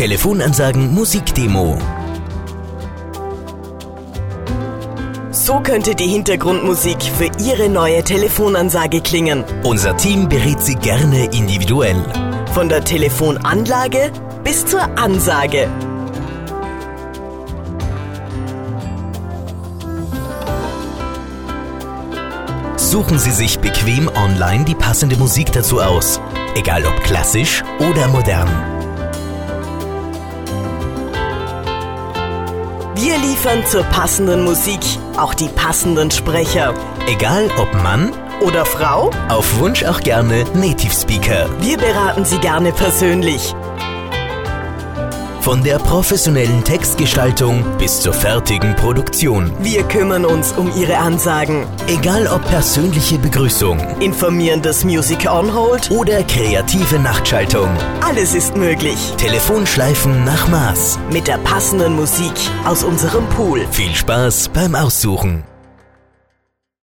Telefonansagen Musikdemo. So könnte die Hintergrundmusik für Ihre neue Telefonansage klingen. Unser Team berät Sie gerne individuell. Von der Telefonanlage bis zur Ansage. Suchen Sie sich bequem online die passende Musik dazu aus. Egal ob klassisch oder modern. Wir liefern zur passenden Musik auch die passenden Sprecher. Egal ob Mann Oder Frau? auf Wunsch auch gerne Native Speaker. Wir beraten Sie gerne persönlich. Von der professionellen Textgestaltung bis zur fertigen Produktion. Wir kümmern uns um Ihre Ansagen. Egal ob persönliche Begrüßung Informierendes Music on Hold. oder kreative Nachtschaltung. Alles ist möglich. Telefonschleifen nach Maß. Mit der passenden Musik aus unserem Pool. Viel Spaß beim Aussuchen.